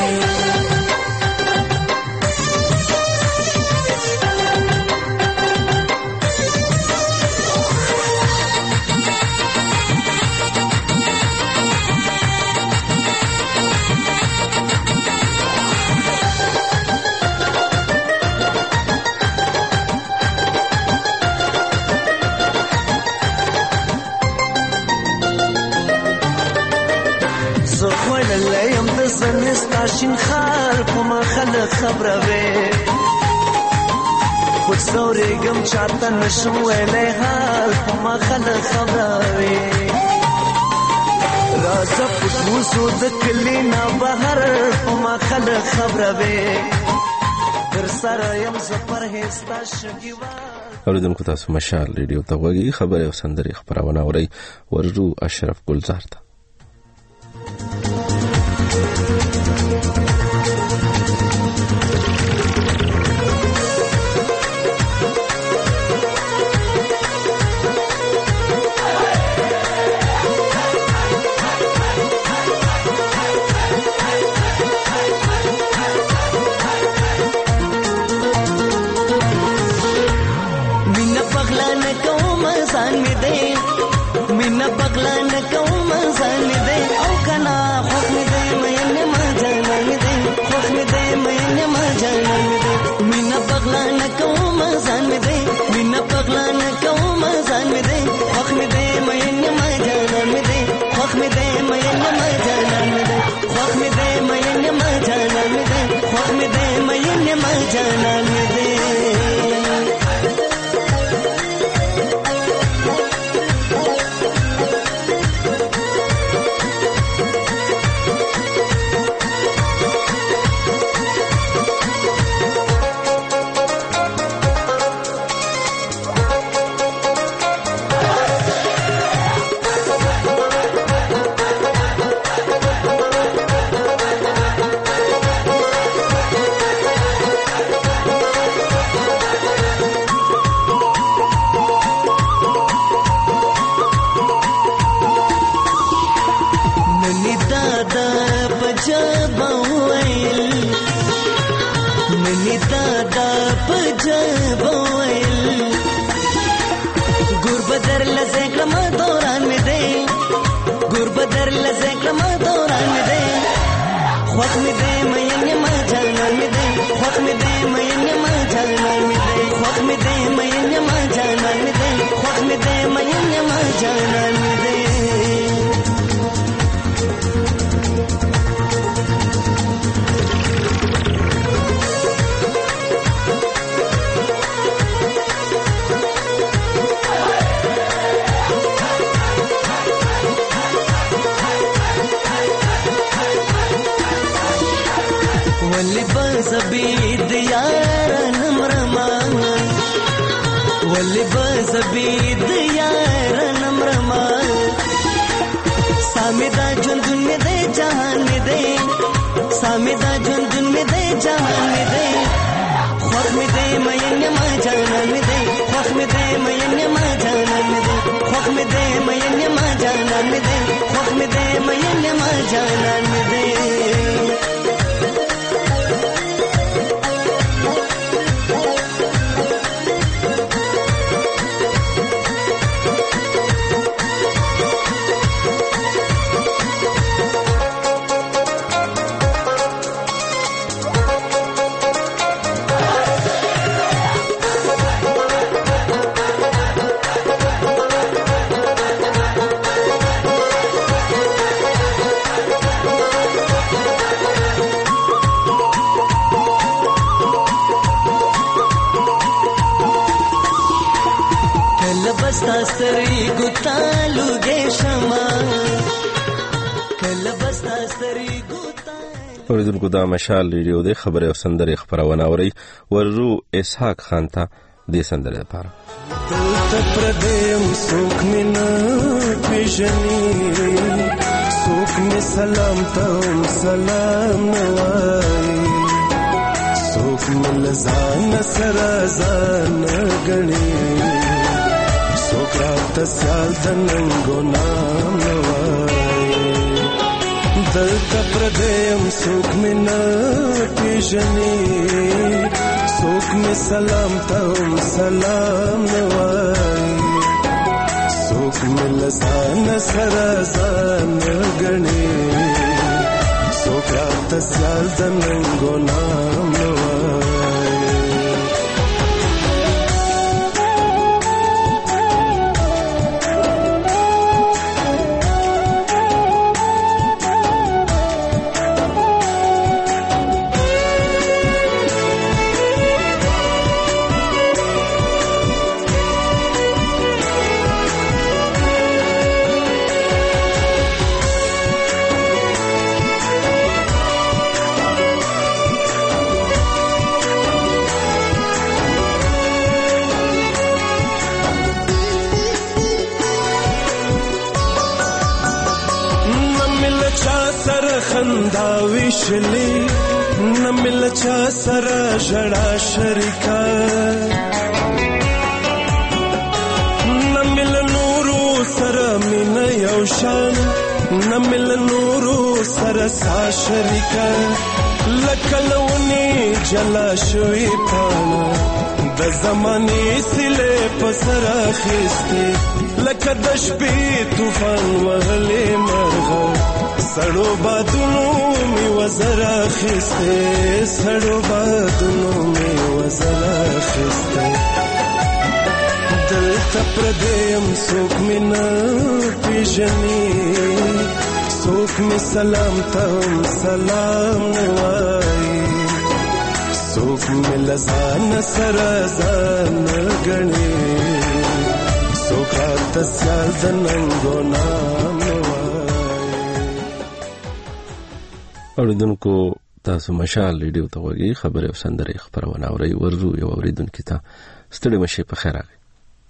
لیم د زنستا شین خال په ما خلک خبروي خود زورېږم چاته نشم ویلی حال په ما خلک خبروي راځه پټ وځو د کلي نه بهر په ما خلک خبروي در سره یم زه پرهېز ستا شګیوال اوریدونکو تاسو مشال ریډیو ته غوږی خبرې او سندرې خپرونه اورئ ورجو اشرف ګلزار ته بزبید یاران مرما ولی بزبید یاران مرما سامیدا جندن می دے جهان می دے سامیدا جندن می دے جهان می دے خوخ می دے مین ما جانان می دے خوخ می دے مین ما جانان می دے خوخ می دے مین ما جانان می دے خوخ می دے مین ما جانان می دے ستاسری ګوتالو ګشما کله بستاسری ګوتالو اوریدونکو دا مشال ریډیو د خبره او سندره خبرونه اوري وررو اسحاق خان ته د سندره لپاره ته پردیم سوک مینا پیژنی سوک می سلام ته سلام نوای سوک مل ځان سره ځان غنی سوکرات سیال دننگو نام نوائی دلتا پردیم سوک می نا پیژنی سوک می سلام تاوم سلام نوائی سوک می لزان سرازان گنی سوکرات سیال دننگو نام نوائی ویشلی نمل چا سره جړا شریکا نمل نورو سره مين یو شان نمل نورو سره سا شریکا لکلونی جلا شوی پانا د زماني سله پسر اخیسته لکه د شپې طوفان وهلې مرغه سړو بادونو می وزر اخیسته سړو بادونو می وزر اخیسته دلته پردیم سوک می نه پیژني سوک می سلام تاوم سلام نوای سوک می لزان سرازان غنی سوک رات سیال دننگو نام اوریدونکو تاسو مشال ریډیو ته وګورئ خبره او سندره خبرونه اوري ورزو یو اوریدونکو ته ستړي مشه په خیر راغی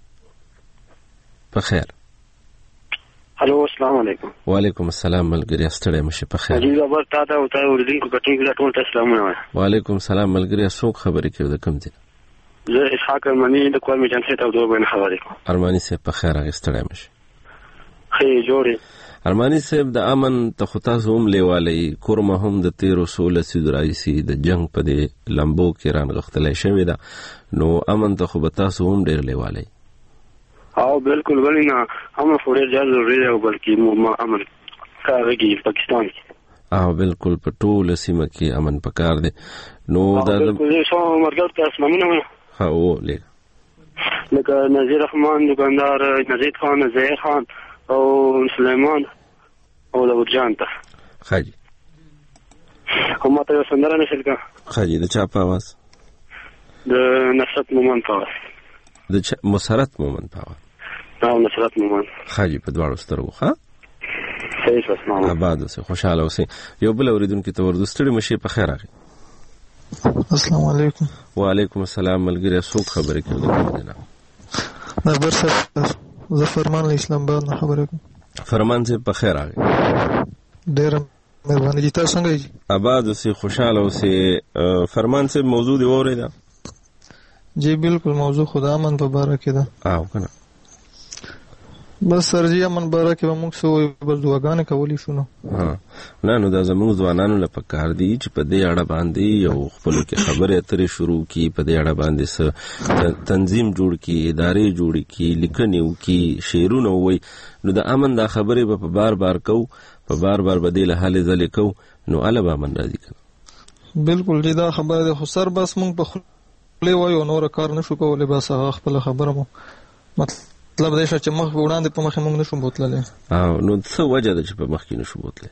په خیر الو السلام علیکم وعلیکم السلام ملګری ستړي مشه په خیر جی خبر تا ته اوریدونکو کټینګ لا ټول السلام علیکم وعلیکم السلام ملګری څوک خبرې کوي د کوم ځای زه اسحاق ارمانی د کوم جنسیت او دوه بین خبرې کوم ارمانی سه په خیر راغی ستړي مشه خیر جوړه ارمانی صاحب د امن ته خطا زوم لیوالی کورمه هم د 1316 سید رئیسی د جنگ په د لمبو کې رانغختلې شوې ده نو امن ته خو به تاسو هم ډیر لیوالی او بالکل ولینا هم فورې ځل ضروري او بلکې مو امن کارګي پاکستان او بالکل په ټول سیمه کې امن پکار دی نو دا بالکل څو مرګ تاسو مونږ ها و لکه نذیر رحمان دکاندار نزید خان زهیر خان او سلیمان او داود جان ته خاجي هم ته سندره نشل کا خاجي د چا په आवाज د نصرت مومن په आवाज د مسرت مومن په आवाज دا نصرت مومن خاجي په دواړو سترګو ها صحیح اسمه آباد اوسه خوشاله اوسه یو بل اوریدونکو ته ورته ستړي مشي په خیر راغی السلام علیکم. وعلیکم السلام. ملګری څوک خبرې کوي دنه؟ دا برسه زه فرمان له اسلام آباد نه خبرې کوم. فرمان سے بخیر راغی. ډېر مهرباني دي. تاسو څنګه یې؟ آباد اوسې، خوشاله اوسې. فرمان سے موضوع دی واورېده؟ جی بالکل. موضوع خدا امن په باره کې ده. او کنه بس سر جی امن باره کې به موږ څه وایو، بس دعاګانې کولی شو. نو نو دا زموږ ځوانانو له پکار دي چې په دې اړه باندې یو خپلو کې خبرې اترې شروع کړي، په دې اړه باندې څه تنظیم جوړ کړي، ادارې جوړې کړي، لیکنې وکړي، شعرونه ووایي. نو د امن دا خبرې به په بار بار کوو، په بار بار به دې له هلې ځلې کوو، نو هله به امن راځي کنه. بالکل جی دا خبره ده، خو سر بس موږ په خولې وایو، نور کار نشو کولی. بس هغه خپله خبره مو مطلب دی چې مخ وړاندې په مخې موږ نشو بوتللی. نو څه وجه ده چې په مخ کې نشو بوتلی؟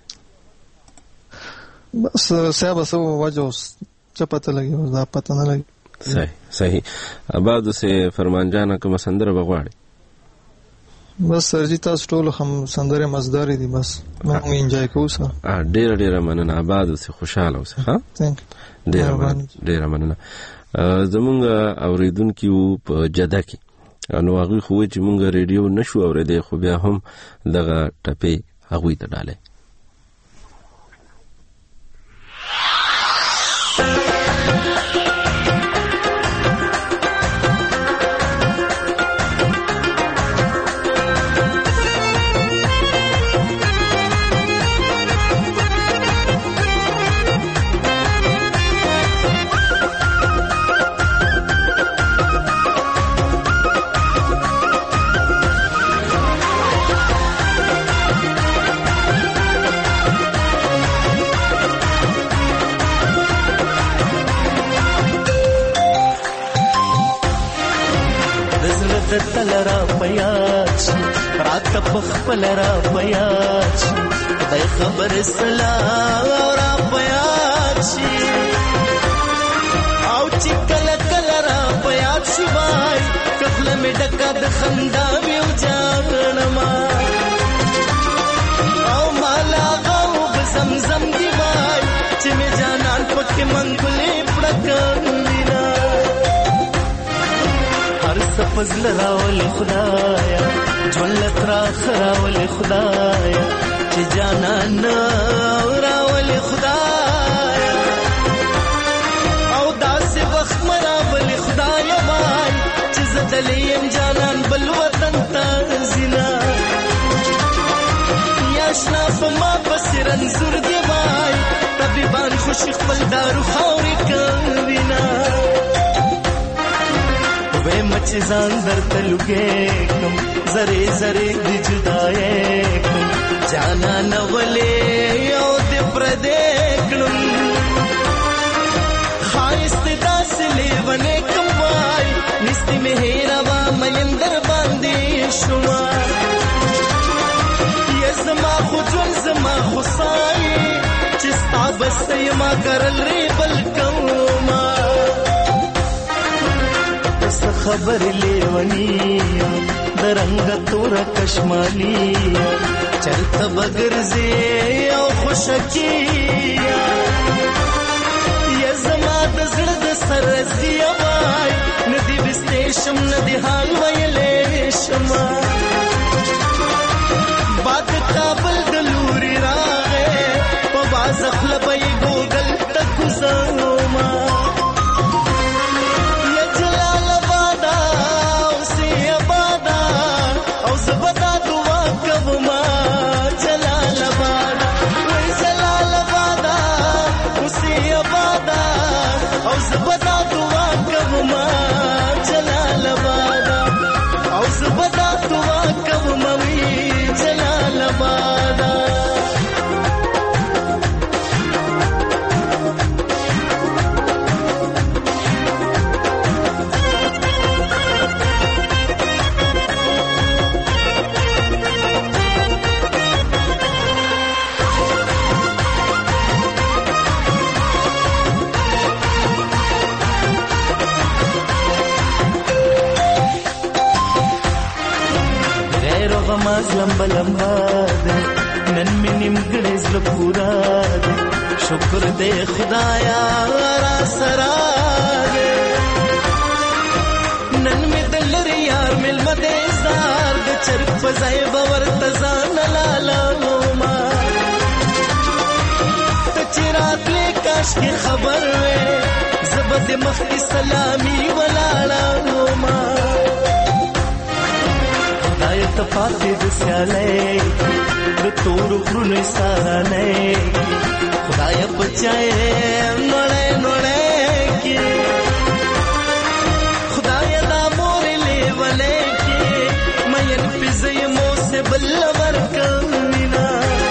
بس صاحب څه وجه اوس څه پته لګي، اوس دا پته نه لګي. صحیح. آباد اوسې فرمان جانه کومه سندره به غواړې؟ بس سر جي تاسو ټول هم سندره مزداري دي، بس موږ انجوای کوو سره. ډېره مننه. آباد اوسې، خوشاله اوسې. ها ډېره مننه. زمونږ اوریدونکي وو په جده کې، نو هغوی خو وایي چې مونږ ریډیو نشو اورېدی، خو بیا هم دغه ټپې هغوی ته ډالۍ. تلرا پیاچ رات بخپل را پیاچ خدای خبر سلام را پیاچ او چې کله کله را پیاچ وای کله مې ډکا د خندا ویو جانما او مالا غو بزمزم دی وای چې مې جانان پکې منګلې پړکاندینا فضل راول خدایا جولت را خراول خدایا چې جانان راول خدایا او داس وخت مراول خدایا وای چې زدلیم جانان بل وطن تا زنا یاشنا فما بسرن زور دی وای طبيبان خوش خپل دارو خاوري کوینا وې مچ ځان درته لګې کوم زری زری د جدای کوم جانا نولې او د پردې کلم خایست داس لیونه کوم وای نستي مهرا وا مندر باندې شوما یزما خو جون زما خصای چې ستا بس یما کرل ری بل کوما خبر لیونی درنګ تور کشمالی چرته بغرزه او خوشکی یا زما د زړه د سرزی وای ندی بستېشم ندی حال ویلې شما باد کابل د لوري راغې په باز خپل ګوګل تک زما لمبا لمبا ده نن می نیم ګړې زله پورا ده شکر دې خدایا را سره نن مې دلر یار مل مده زار د چرپ ځای باور تزان لالا ما ته چرات له کاش کی خبر وې زبد مخ کی سلامي ولالا ما خدای ته پاتې د سیالې د تور غرونو سره نه خدای بچای نړۍ نړۍ کې خدای دا مور لیولې کې مې پزې مو سه بل ورکوینا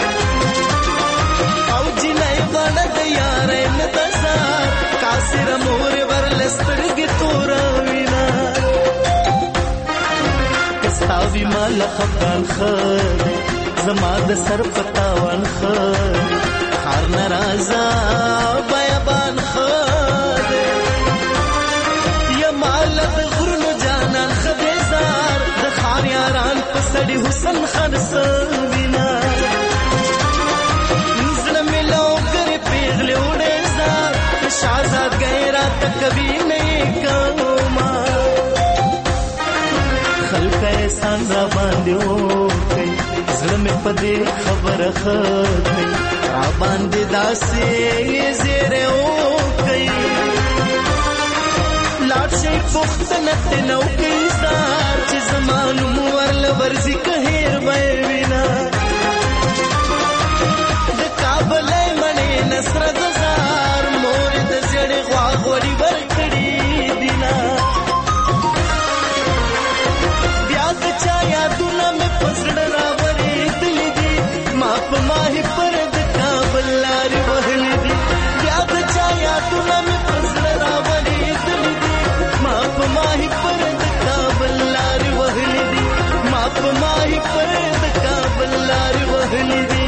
او جنې وړه د یارې نتسا کاسر مور ورلسترګې توروینا کستاوی مال خفقان خر زما د سر پتاوان خر خار نرازا بیابان خر یا مالت غرنو جانان خبیزار د خار یاران پسڑی حسن خرس بینا نزل ملو کر پیغلی اوڑے زار شازاد گئے رات کبھی نہیں کاما خلق احسان را باندیو کئی زلم پدے خبر خطی را باندی داسی زیر او کئی لاٹ شئی پختنت نو کئی زار چی زمانو مورل ورزی کهیر بیوینا د کابل منی نصر دزار مورد زیڑ غواغوڑی ورکڑی دینا بیاد چایا دونا میں پسڑ راوری دلی دی ماپ ماہی پرد کابل لاری وحلی دی بیاد چایا دونا میں پسڑ راوری دلی دی ماپ ماہی پرد کابل لاری وحلی دی ماپ ماہی پرد کابل لاری وحلی دی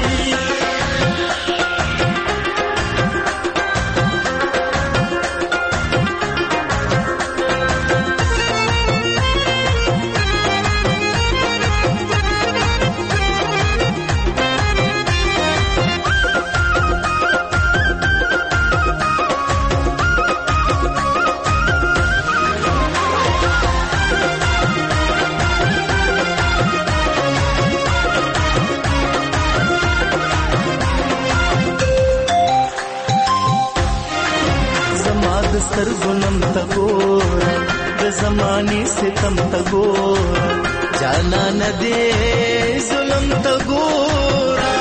سترګونم تګورا د زماني ستم تګورا جانا ندې ظلم تګورا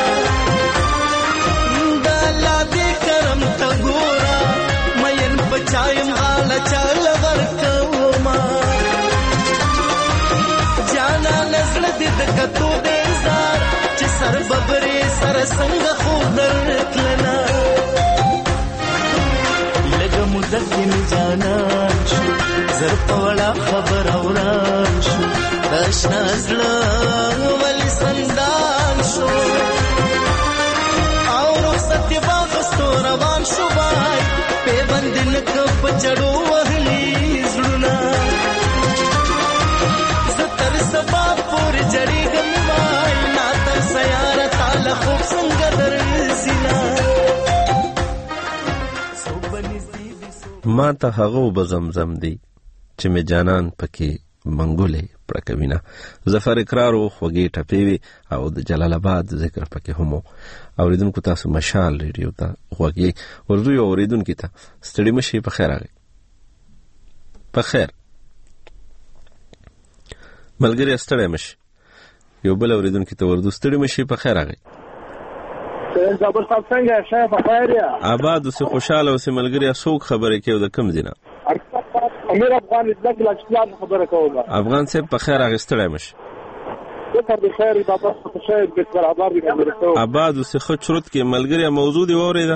د الله دې کرم تګورا مېن پچایم غالا چال ورکوما جانا نزل دې کتو دې زار چې سر ببرې سر څنګه خو درتلنا مدکن جانان شو زر پوڑا خبر اوران شو داشنا زلا ولی سندان شو او رخصت باغستو روان شو بای پی بندن کپ چڑو وحلی زلنا زتر سبا پور جڑی گموائی ناتر سیارہ تالا خوب سنگ در زینا ما ته هغه به زمزم دی چې مې جانان پکې منګولې پړکوینه ظفر اقرار او خوږې ټپې وي او د جلال آباد ذکر پکې هم اوریدونکو تاسو مشال ریډیو ته خوږې اردو یو اوریدونکو ته ستړي مشي په خیر راغی په خیر ملګری ستړي مشي یو بل اوریدونکو ته اردو ستړي مشي په خیر راغی زابر صاحب څنګه شه په خیر یا آباد اوسه خوشاله اوسه ملګری څوک خبره کوي د کم دینه امیر افغان دغه لښکار خبره کوم افغان صاحب په خیر اغستړی مشه ته په خیر بابا په خیر د برابر دي آباد اوسه خو چرت کې ملګری موضوع دی اوریدا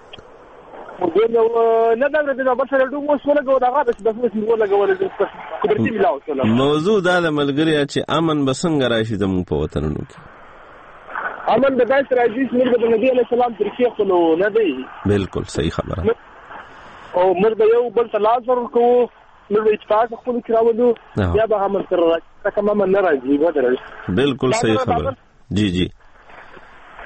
نه دا د بشر ډو مو سره غو دغه د څه ولا غول د قدرتي ملاو سره موضوع دا د ملګری چې امن بسنګ راشي د مون په وطنونو کې امن د داس راځي چې د نبی علی السلام طریقې خلو نه دی بالکل صحیح خبره او مرد یو بل تلاش ورکو نو اتفاق خپل کراوو یا به هم سره راځي کما من راځي ودرل بالکل صحیح خبره جی جی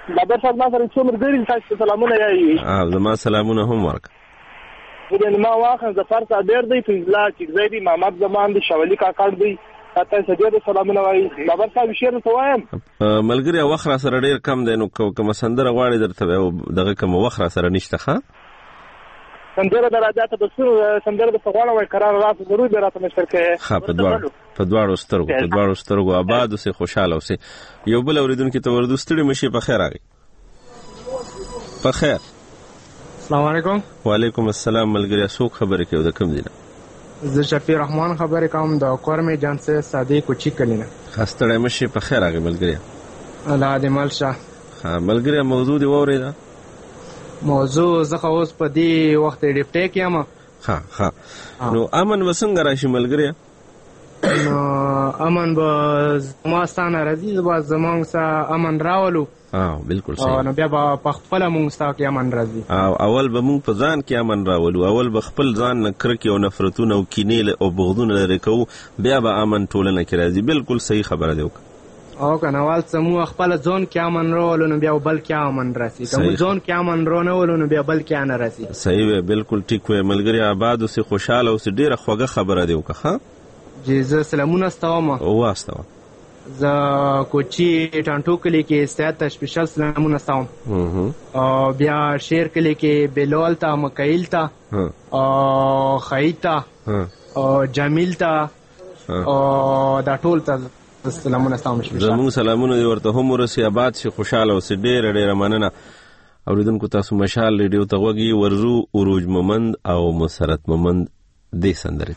بابر صاحب ما سره څو ملګري تاسو سلامونه یایي زما سلامونه هم ورکړه. ما واخن ظفر صابر دی فضلا چګزی محمد زمان دی شولی کاکړ دی تاسو سجده سلامونه وایي. بابر صاحب شعر ته وایم ملګری وخت را سره ډیر کم دی نو کوم سندره غواړي درته دغه کوم وخت را سره نشته ښه سندره درجات بس سندره د فغواړه وای قرار راځي ضروري به راته مشترک ښه په دواړو سترګو آباد اوسې خوشاله اوسې. یو بل اوریدونکو ته ورته ستړي مشي په خیر راغی. په خیر. السلام علیکم. وعلیکم السلام ملګری څوک خبرې کوي د کوم ځای؟ زه شفیع رحمان خبرې کوم د کورمې جان سے ساده کوچی کلینا. خاصه مشي په خیر راغی ملګری. الله دې مل شه. ها ملګری موضوع دی وریدا. موضوع زه اوس په دې وخت ډیپټ کېم. ها نو امن وسنګ راشي ملګری؟ نو امن به زماستانه راځي به زمونږ سره امن راولو. بالکل صحیح. نو بیا به په خپل مونږ سره کې امن راځي. اول به مونږ په ځان کې امن راولو، اول به خپل ځان نه کرکې او نفرتونه او کینې او بغضونه لرې کوو، بیا به امن ټولنه کې راځي. بالکل صحیح خبره دی وکړه. او کنه اول سمو خپل ځون کې امن راولو نو بیا بل کې امن راسي. کوم ځون کې امن رونه ولو نو بیا بل کې نه راسي. صحیح وي بالکل ټیک وي ملګری. آباد او خوشاله او ډیره خوږه خبره دی وکړه. ها جی زه سلامونه استوم. واستوه زه کوچی ټانټو کلی کې سیات سپیشل سلامونه استوم. او بیا شیر کلی کې بلال تا مکایل تا او خیتا او جمیل تا او دا ټول ته سلامونه استوم. زموږ سلامونه دی ورته هم ورسي. آباد شي خوشاله او ډیره مننه. اوریدونکو تاسو مشال ریډیو ته وګورئ. ورزو عروج مومند او مسرت مومند دې سندره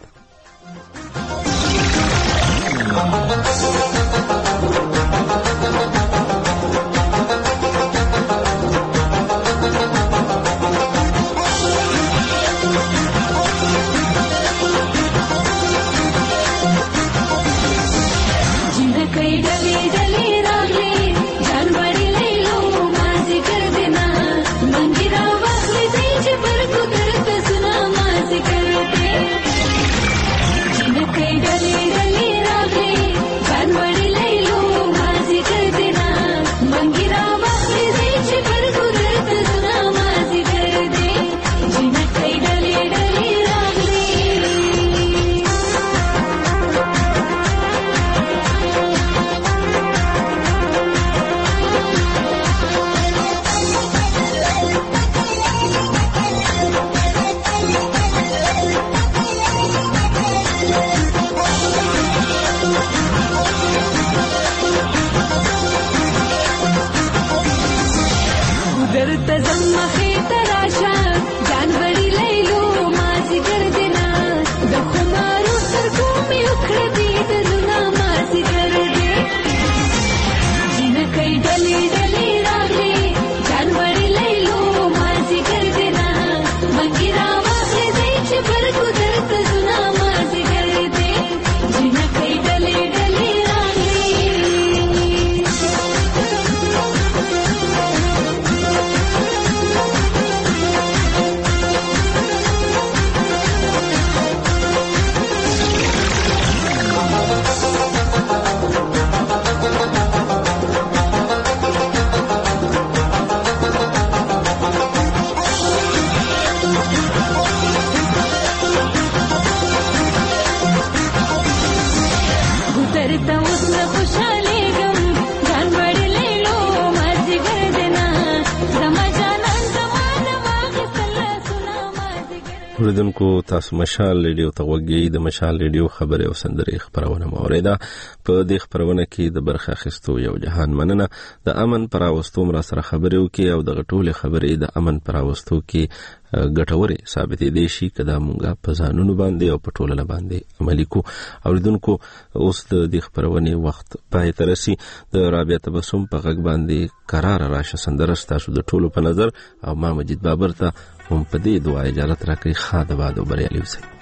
اوریدونکو تاسو مشال ریډیو ته وګورئ. د مشال ریډیو خبره او سندري خبرونه موریدا په دې خبرونه کې د برخه اخیستو یو جهان مننه. د امن پر اوستو مر سره خبرې وکي او د غټولې خبرې د امن پر اوستو کې ګټورې ثابتې دي شي کدا مونږه په ځانونو باندې او په ټولنه باندې عملي کو. اوریدونکو اوس د دې خبرونه وخت پای ته رسي. د رابعه تبسم په غږ باندې قرار راشه سندره تاسو د ټولو په نظر او ما مجید بابر ته هم په دې دعا اجازه راکړي. خاطر بعد او بریالي اوسئ.